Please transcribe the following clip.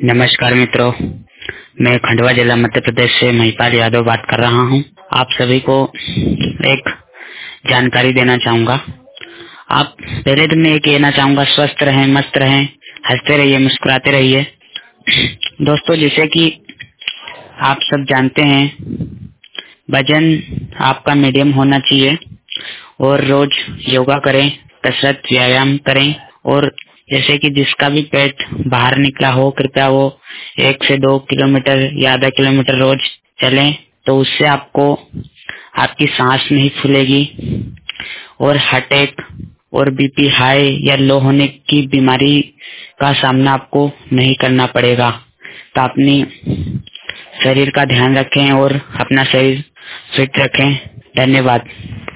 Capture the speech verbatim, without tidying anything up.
नमस्कार मित्रों, मैं खंडवा जिला मध्य प्रदेश से महिपाल यादव बात कर रहा हूं। आप सभी को एक जानकारी देना चाहूंगा। आप पहले तो मैं ये कहना चाहूंगा, स्वस्थ रहें, मस्त रहें, हंसते रहिए, मुस्कुराते रहिए। दोस्तों, जैसे कि आप सब जानते हैं, वजन आपका मीडियम होना चाहिए और रोज योगा करें, कसरत व्यायाम करें। और जैसे कि जिसका भी पेट बाहर निकला हो, कृपया वो एक से दो किलोमीटर या आधा किलोमीटर रोज चलें, तो उससे आपको आपकी सांस नहीं फूलेगी और हार्ट अटैक और बीपी हाई या लो होने की बीमारी का सामना आपको नहीं करना पड़ेगा। तो अपनी शरीर का ध्यान रखें और अपना शरीर फिट रखें। धन्यवाद।